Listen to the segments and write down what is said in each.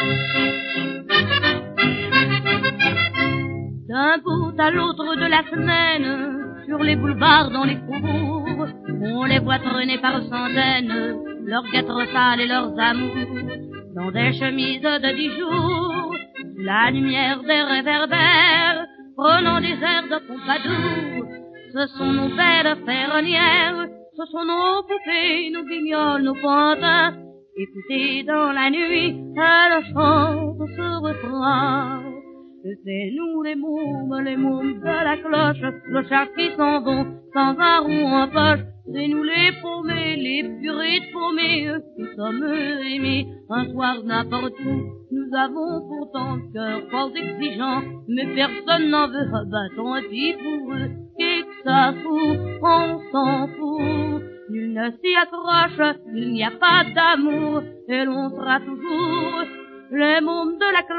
D'un bout à l'autre de la semaine, sur les boulevards, dans les faubourgs, on les voit traîner par centaines, leurs guêtres sales et leurs amours, dans des chemises de 10 jours, sous la lumière des réverbères, prenant des airs de Pompadour. Ce sont nos belles ferronnières, ce sont nos poupées, nos guignols, nos pantins. Écoutez dans la nuit, elles chantent ce refrain. C'est nous les mômes de la cloche, clochards qui s'en vont sans un rond en poche. C'est nous les paumés, les purées de paumés, qui sommes aimés un soir n'importe où. Nous avons pourtant le cœur fort exigeant, mais personne n'en veut, bah tant pis pour eux. Et que ça fout, on s'en fout. Nul ne s'y accroche, il n'y a pas d'amour, et l'on sera toujours les mômes de la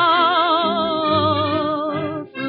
cloche.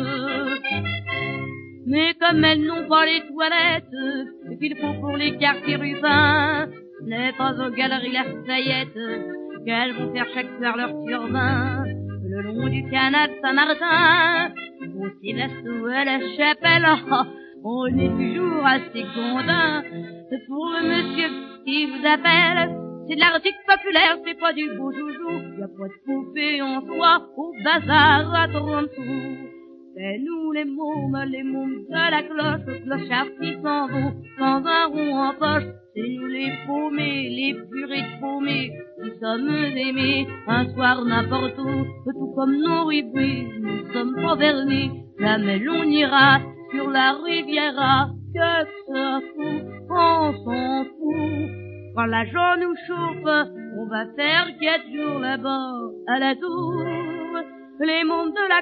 Mais comme elles n'ont pas les toilettes qu'il faut pour les quartiers rubans, ce n'est pas aux galeries Lafayette qu'elles vont faire chaque soir leur turbin. Le long du canal Saint-Martin, au Céleste ou à la Chapelle, on est toujours assez condamn. Pour le monsieur qui vous appelle, c'est de l'article populaire, c'est pas du beau joujou. Y a pas de poupée en soie au bazar à Toronto. C'est nous les mômes de la cloche, clochards qui s'en vont sans un rond en poche. C'est nous les paumés, les purées de paumés, qui sommes aimés un soir n'importe où. Tout comme nos ribouis, nous sommes pas vernis, jamais l'on ira sur la Riviera. Que ça fout, on s'en fout. Quand l'argent nous chauffe, on va faire 4 jours là-bas à la tour. Les mômes de la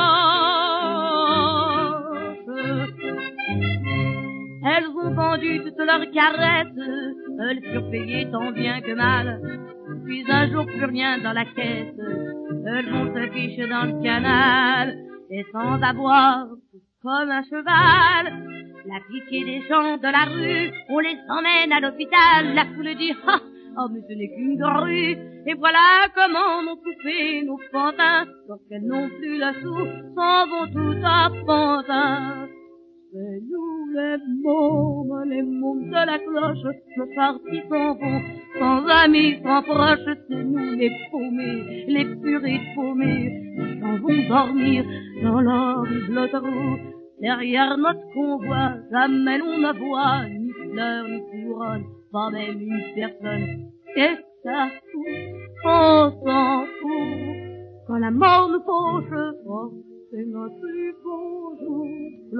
cloche, elles ont vendu toutes leurs caresses, elles furent payées tant bien que mal. Puis un jour plus rien dans la caisse, elles vont se ficher dans le canal, et sans avoir comme un cheval. La pitié des gens de la rue, on les emmène à l'hôpital. La foule dit ah, oh mais ce n'est qu'une grue. Et voilà comment nos poupées, nos pantins, lorsqu'elles n'ont plus la sou, s'en vont tout à pantin. C'est nous les mômes de la cloche, nos partis s'en vont, sans amis, sans proches. C'est nous les paumés, les purées de paumés, qui s'en vont dormir dans l'horrible trou. Derrière notre convoi, jamais l'on ne voit ni fleurs, ni couronne, pas même une personne. Qu'est-ce que ça fout? On s'en fout. Quand la mort nous fauche, oh, c'est notre plus beau jour.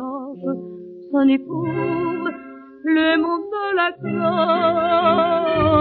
Blanche, sonnez pour le monde de la cloche.